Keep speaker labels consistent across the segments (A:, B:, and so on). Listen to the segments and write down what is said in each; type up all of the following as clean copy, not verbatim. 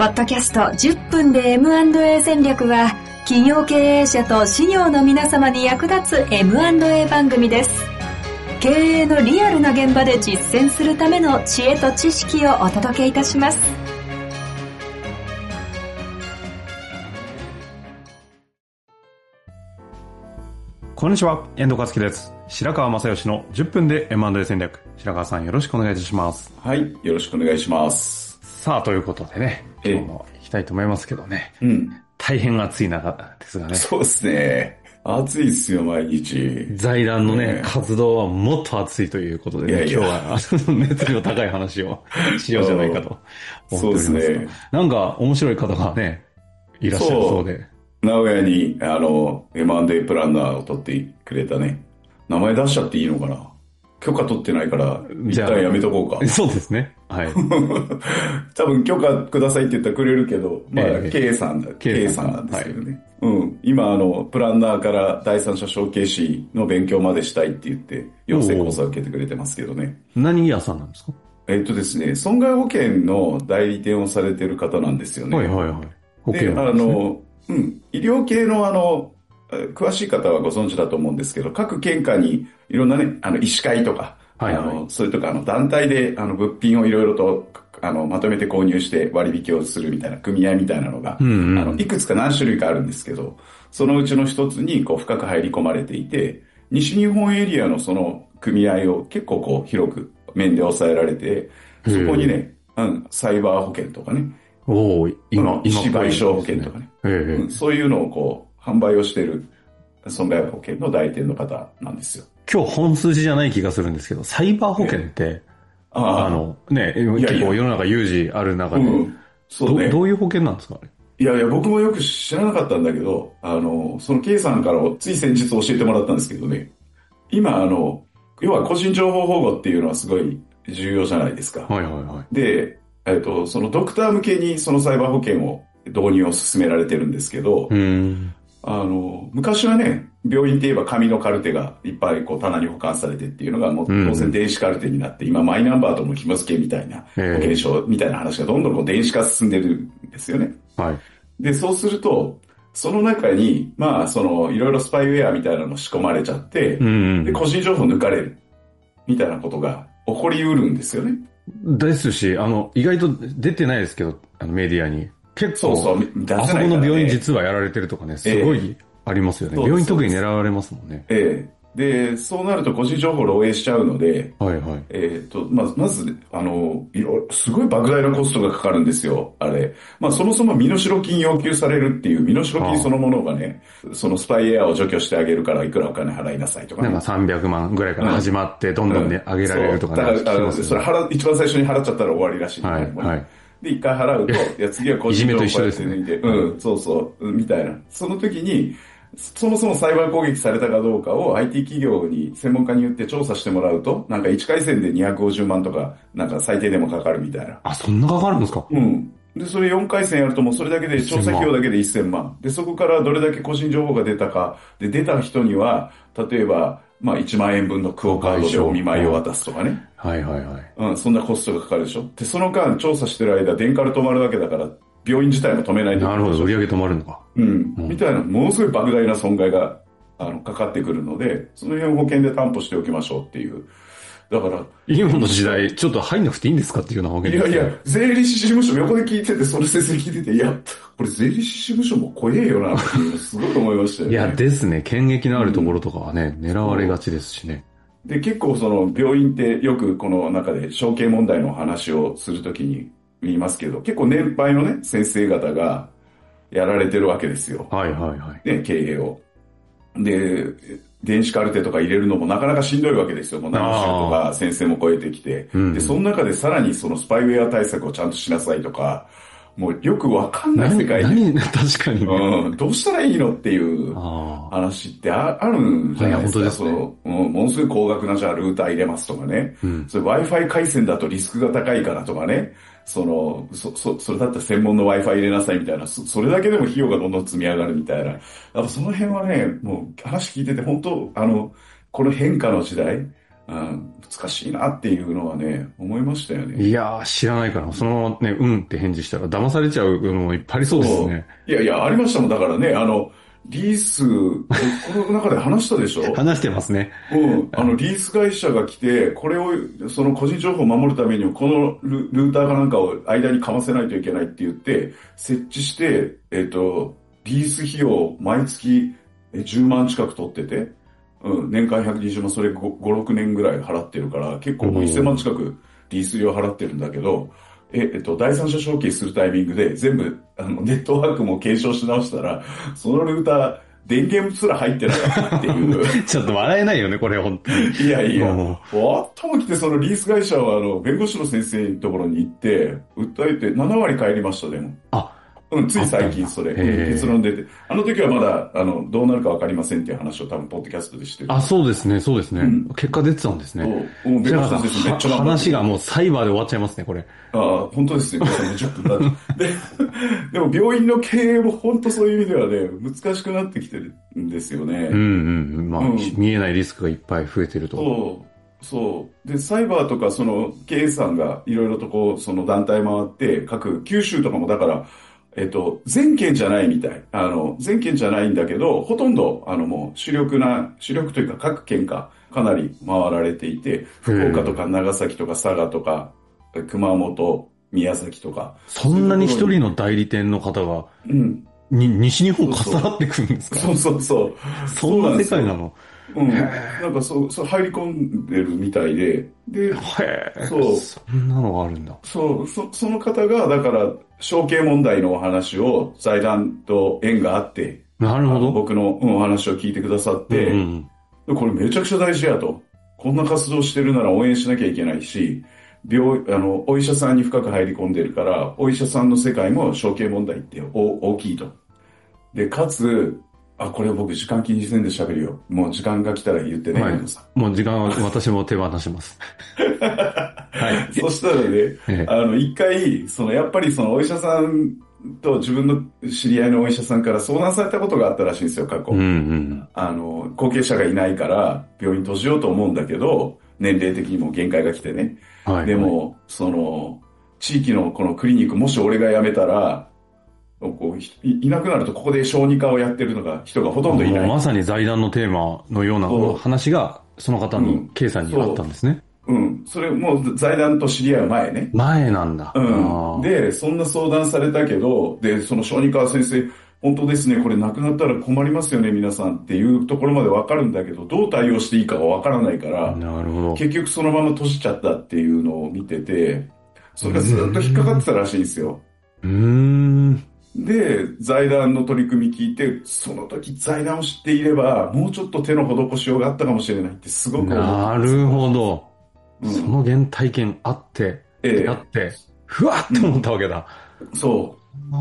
A: ポッドキャスト10分で M&A 戦略は、企業経営者と事業の皆様に役立つ M&A 番組です。経営のリアルな現場で実践するための知恵と知識をお届けいたします。
B: こんにちは、遠藤和樹です。白川正義の10分で M&A 戦略。白川さんよろしくお願いいたします。
C: はい、よろしくお願いします。
B: さあ、ということでね、今日も行きたいと思いますけどね。大変暑い中ですがね。
C: そうですね。暑いですよ、毎日。
B: 財団のね、活動はもっと暑いということでね、今日は熱量高い話をしようじゃないかと思っておりますが。そうですね。なんか面白い方がね、いらっしゃるそうで。
C: 名古屋に、M&A プランナーを取ってくれたね。名前出しちゃっていいのかな？許可取ってないから、一旦やめとこうか。
B: そうですね。はい。
C: 多分許可くださいって言ったらくれるけど、まあ、K さんなんですけどね。はい、今、プランナーから第三者承継士の勉強までしたいって言って、養成講座を受けてくれてますけどね。
B: 何屋さんなんですか？
C: ですね、損害保険の代理店をされてる方なんですよね。
B: はいはいはい。保険
C: ですね。医療系の詳しい方はご存知だと思うんですけど、各県下にいろんなね、医師会とか、それとか団体で物品をいろいろとまとめて購入して割引をするみたいな組合みたいなのが、いくつか何種類かあるんですけど、そのうちの一つにこう深く入り込まれていて、西日本エリアのその組合を結構こう広く面で抑えられて、そこにね、サイバー保険とかね、今死賠償保険とかね、そういうのをこう販売をしている損害保険の代理店の方なんですよ。
B: 今日本筋じゃない気がするんですけど、サイバー保険って、結構世の中有事ある中で、そうね、どういう保険なんですかね？
C: いや、僕もよく知らなかったんだけど、その K さんからつい先日教えてもらったんですけどね、今要は個人情報保護っていうのはすごい重要じゃないですか。
B: はいはいはい。
C: で、そのドクター向けにそのサイバー保険を導入を進められてるんですけど、昔はね、病院って言えば紙のカルテがいっぱいこう棚に保管されてっていうのがもう当然電子カルテになって、今マイナンバーとも紐付けみたいな保険証みたいな話がどんどんこう電子化進んでるんですよね。
B: はい。
C: で、そうすると、その中に、いろいろスパイウェアみたいなの仕込まれちゃって、で、個人情報抜かれるみたいなことが起こりうるんですよね。
B: ですし、意外と出てないですけど、メディアに。結構、あそこの病院実はやられてるとかね、すごいありますよね。病院特に狙われますもんね。
C: で、そうなると個人情報漏洩しちゃうので、
B: はいはい。
C: まず、すごい莫大なコストがかかるんですよ、あれ。そもそも身代金要求されるっていう身代金そのものがね、そのスパイエアを除去してあげるからいくらお金払いなさいとかね。
B: なんか300万ぐらいから始まって、どんどんね、上げられるとかね。
C: だから、それ一番最初に払っちゃったら終わりらしい。
B: はい、はい。
C: で、一回払うと、いや、次は個人情報をこうやって抜いて、そうそう、みたいな。その時に、そもそもサイバー攻撃されたかどうかを IT 企業に専門家に言って調査してもらうと、なんか1回戦で250万とか、なんか最低でもかかるみたいな。
B: あ、そんなかかるんですか？
C: で、それ4回戦やるともうそれだけで、調査費用だけで1000万。で、そこからどれだけ個人情報が出たか。で、出た人には、例えば、1万円分のクオカードでお見舞いを渡すとかね。
B: はいはいはい。
C: そんなコストがかかるでしょ。で、その間調査してる間、電カル止まるわけだから、病院自体も止めないと。
B: なるほど、売り上げ止まるのか。
C: みたいな、ものすごい莫大な損害が、かかってくるので、その辺を保険で担保しておきましょうっていう。だから。
B: 今の時代、ちょっと入んなくていいんですかっていうような保険です。
C: いやいや、税理士事務所横で聞いてて、それ先生聞いてて、いや、これ税理士事務所も怖えよな、っていうのすごい思いましたよね。
B: いや、ですね。権益のあるところとかはね、狙われがちですしね。
C: で、結構その病院ってよくこの中で承継問題の話をするときに言いますけど、結構年配のね、先生方がやられてるわけですよ。
B: はいはいはい。
C: ね、経営を。で、電子カルテとか入れるのもなかなかしんどいわけですよ。もう何週とか先生も超えてきて。で、その中でさらにそのスパイウェア対策をちゃんとしなさいとか、もうよくわかんない世界に。
B: 確かに、
C: ね。どうしたらいいのっていう話ってあるんじゃないですか。
B: 本当ですね。
C: ものすごい高額なじゃあルーター入れますとかね。それ Wi-Fi 回線だとリスクが高いからとかね。それだったら専門の Wi-Fi 入れなさいみたいな。それだけでも費用がどんどん積み上がるみたいな。その辺はね、もう話聞いてて本当、この変化の時代、 難しいなっていうのはね、思いましたよね。
B: いやー、知らないから、そのままね、うんって返事したら騙されちゃうのもいっぱいありそうですね。
C: いやいや、ありましたもん。だからね、リース、この中で話したでしょ
B: 話してますね。
C: うん。リース会社が来て、これを、その個人情報を守るためにも、このルーターかなんかを間にかませないといけないって言って、設置して、リース費用、毎月10万近く取ってて、うん、年間120万、それ5、6年ぐらい払ってるから、結構もう1000万近くリース料払ってるんだけど、第三者承継するタイミングで全部、ネットワークも検証し直したら、そのルーター、電源すら入ってなかったっていう。
B: ちょっと笑えないよね、これ、本当に。
C: いやいや、わっとも来て、そのリース会社は、弁護士の先生のところに行って、訴えて7割帰りました、でも。うん、つい最近それ、結論出て。あの時はまだ、どうなるかわかりませんっていう話を多分、ポッドキャストでしてる。
B: そうですね、そうですね。うん、結果出てたんですね。
C: 弁護士の先生めっちゃ
B: 話がもうサイバーで終わっちゃいますね、これ。
C: 本当ですね。10分だでも病院の経営も本当そういう意味ではね、難しくなってきてるんですよね。
B: まあ、見えないリスクがいっぱい増えてると。
C: そう。で、サイバーとか、その、経営さんがいろいろとその団体回って、九州とかもだから、全県じゃないみたい。全県じゃないんだけど、ほとんど、もう主力というか各県かなり回られていて、福岡とか長崎とか佐賀とか、熊本、宮崎とか。
B: そんなに一人の代理店の方が、西日本重なってくるんですか？
C: そう。
B: そんな世界なの？
C: なんかそう入り込んでるみたいで。で、
B: そんなのがあるんだ。
C: その方が、だから、承継問題のお話を財団と縁があって、
B: なるほど。
C: 僕のお話を聞いてくださって、これめちゃくちゃ大事やと。こんな活動してるなら応援しなきゃいけないし、お医者さんに深く入り込んでるから、お医者さんの世界も承継問題って大きいと。で、かつ、これ僕時間気にせんで喋るよ。もう時間が来たら言ってね、
B: もう時間は私も手放します。
C: はい。そしたらね、一回、やっぱりお医者さんと自分の知り合いのお医者さんから相談されたことがあったらしいんですよ、過去。後継者がいないから病院閉じようと思うんだけど、年齢的にも限界が来てね。でも、地域のこのクリニック、もし俺が辞めたら、いなくなるとここで小児科をやってる人がほとんどいない。
B: まさに財団のテーマのような話がその方に、K さんにあったんですね。
C: それもう財団と知り合う前ね。
B: 前なんだ。
C: で、そんな相談されたけど、で、その小児科先生、本当ですね、これなくなったら困りますよね、皆さんっていうところまでわかるんだけど、どう対応していいかがわからないから、
B: なるほど。
C: 結局そのまま閉じちゃったっていうのを見てて、それがずっと引っかかってたらしいんですよ。で、財団の取り組み聞いて、その時財団を知っていれば、もうちょっと手の施しようがあったかもしれないってすごく思ったんです。
B: なるほど。その原体験あって、あって、ふわっと思ったわけだ。
C: そう。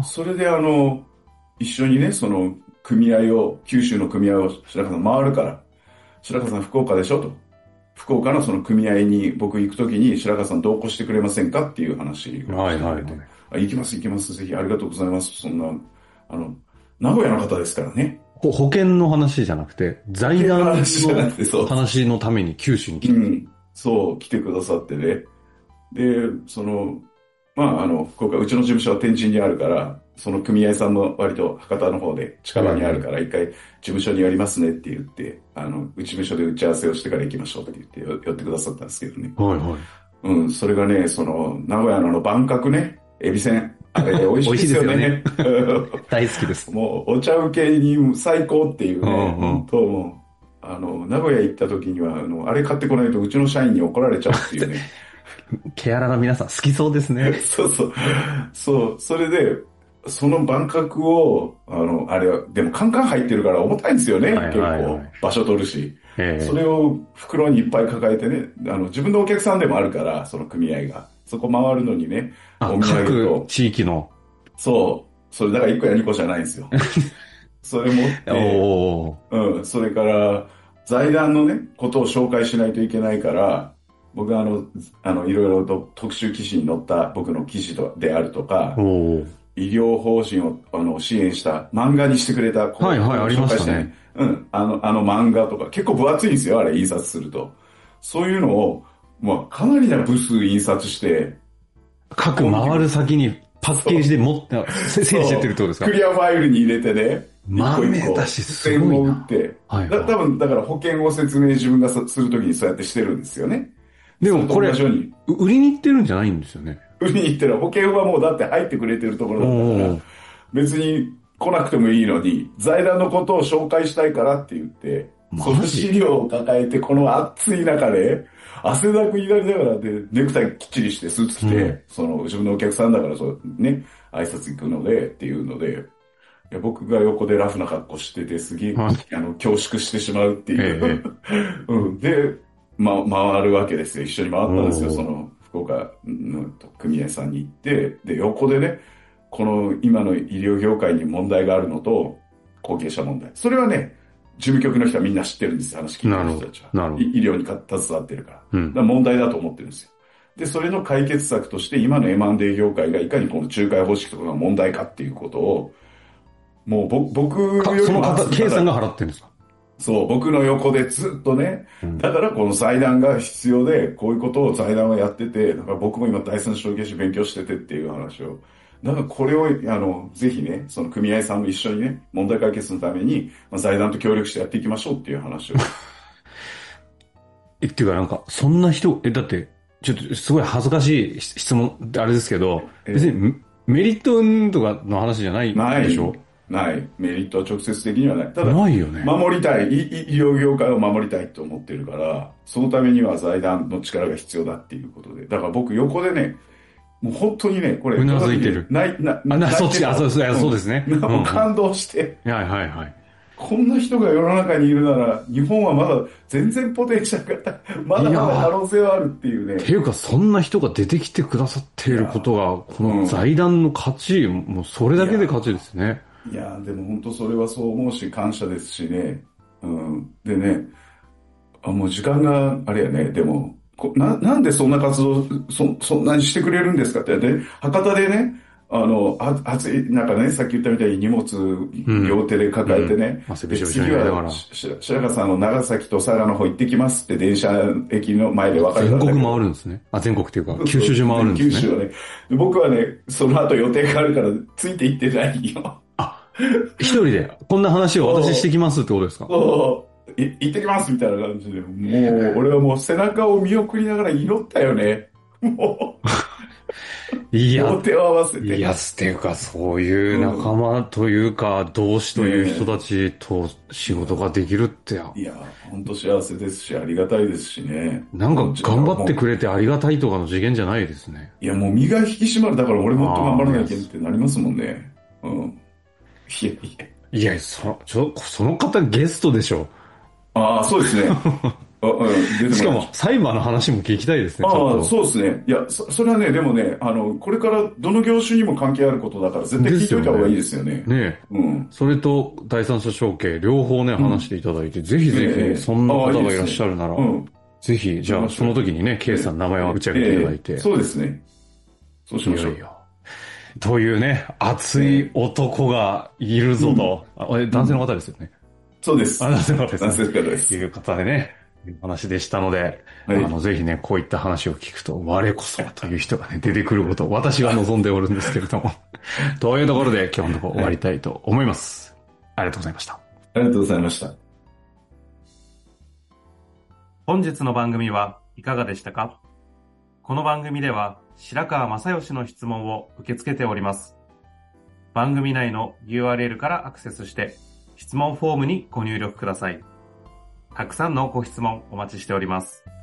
C: それで一緒にね、組合を、九州の組合を白川さん回るから、白川さん福岡でしょと。福岡のその組合に僕行くときに白川さん同行してくれませんかっていう話をしてくれて。行きます。ぜひありがとうございます。そんな、名古屋の方ですからね。
B: 保険の話じゃなくて、財団の話のために九州に来て、
C: 来てくださってね。で、福岡、うちの事務所は天神にあるから、その組合さんも割と博多の方で近場にあるから、一回事務所に寄りますねって言って、事務所で打ち合わせをしてから行きましょうって言って寄ってくださったんですけどね。それがね、名古屋の万角ね、エビせん。あれ、美味しいですよね。
B: 大好きです。
C: もう、お茶受けに最高っていうね。もう、名古屋行った時には、あれ買ってこないとうちの社員に怒られちゃうっていうね。
B: ケアラーの皆さん好きそうですね。
C: そう。それで、その万角を、あれは、でもカンカン入ってるから重たいんですよね。結構、場所取るし。それを袋にいっぱい抱えてね、自分のお客さんでもあるから、その組合が。そこ回るのにね、
B: お土産と。各地域の。
C: それだから1個や2個じゃないんですよ。それ持って、それから、財団のね、ことを紹介しないといけないから、僕はいろいろと特集記事に載った僕の記事であるとか、医療法人を支援した漫画にしてくれた、
B: ありましたね。
C: 漫画とか、結構分厚いんですよ、あれ、印刷すると。 そういうのを、まあ、かなりな部数印刷して、
B: 各回る先にパッケージで持って、整理してってるってことですか？
C: クリアファイルに入れてね、
B: 豆だし、すごいな。
C: 付箋を打って、はいはい、多分、だから保険を説明自分がするときにそうやってしてるんですよね。
B: でもこれ、売りに行ってるんじゃないんですよね。
C: 売りに行ってる。保険はもうだって入ってくれてるところだったから、別に来なくてもいいのに、財団のことを紹介したいからって言って、その資料を抱えて、この暑い中で、汗だくになりながらで、ネクタイきっちりしてスーツ着て、自分のお客さんだからね、挨拶行くので、っていうので、いや僕が横でラフな格好してて、すげえ、恐縮してしまうっていう。で、回るわけですよ。一緒に回ったんですよ。福岡の組合さんに行って、で、横でね、この今の医療業界に問題があるのと、後継者問題。それはね、事務局の人はみんな知ってるんですよ。話聞いてる人たちは。医療に携わってるから。だから問題だと思ってるんですよ。で、それの解決策として、今の M&A 業界がいかにこの仲介方式とかが問題かっていうことを、もう僕よりも
B: その方、K さんが払ってるんですか？
C: そう、僕の横でずっとね、だからこの財団が必要で、こういうことを財団はやってて、だから僕も今第三証券士勉強しててっていう話を、だからこれを、ぜひね、その組合さんも一緒にね、問題解決のために、財団と協力してやっていきましょうっていう話を。
B: っていうかなんか、そんな人、だって、ちょっとすごい恥ずかしい質問ってあれですけど、別にメリットとかの話じゃないでしょ？
C: ない。メリットは直接的にはない。ただ、
B: ないよね。
C: 守りたい。医療業界を守りたいと思ってるから、そのためには財団の力が必要だっていうことで。だから僕横でね、もう本当にね、これ。
B: うなずいてる。そっち、そうですね。
C: もう感動して。
B: はいはいはい。
C: こんな人が世の中にいるなら、日本はまだ全然ポテンシャルが、まだまだ可能性はあるっていうね。
B: っていうか、そんな人が出てきてくださっていることが、この財団の価値、もうそれだけで価値ですね。
C: いや、でも本当それはそう思うし、感謝ですしね。でね、もう時間があれやね、でも、なんでそんな活動、そんなにしてくれるんですかって。で、博多でね、暑い中ね、さっき言ったみたいに荷物、両手で抱えてね。で次は、白川さん長崎と佐賀の方行ってきますって電車駅の前で分かる。
B: 全国回るんですね。全国っていうか、九州中回るんですね。
C: 九州はね。僕はね、その後予定があるから、ついて行ってないよ。
B: 一人で、こんな話を私してきますってことですか？
C: 行ってきますみたいな感じで、もう、俺はもう背中を見送りながら祈ったよね。もう。
B: いや、
C: 手を合わせて。
B: いや、っていうか、そういう仲間というか、同志という人たちと仕事ができるって。
C: いや、本当幸せですし、ありがたいですしね。
B: なんか頑張ってくれてありがたいとかの次元じゃないですね。
C: いや、もう身が引き締まる。だから俺もっと頑張らなきゃいけないってなりますもんね。
B: いや、その方ゲストでしょ。
C: ああ、そうですね。
B: しかも、サイバーの話も聞きたいですね。
C: そうですね。いや、それはね、でもね、これからどの業種にも関係あることだから、絶対聞いておいた方がいいですよね。
B: ねえ。それと、第三者承継、両方ね、話していただいて、ぜひぜひ、そんな方がいらっしゃるなら、ぜひ、じゃあ、その時にね、K さん名前を打ち上げていただいて。
C: そうですね。そうしましょう。
B: というね、熱い男がいるぞと。男性の方ですよね。
C: そうです。
B: 男性の方です。
C: 男性の方です。
B: という方でね、話でしたので、ぜひね、こういった話を聞くと、我こそはという人がね、出てくることを私は望んでおるんですけれども。というところで今日のところ終わりたいと思います。ありがとうございました。
C: ありがとうございました。
B: 本日の番組はいかがでしたか？この番組では白川正義の質問を受け付けております。番組内の URL からアクセスして質問フォームにご入力ください。たくさんのご質問お待ちしております。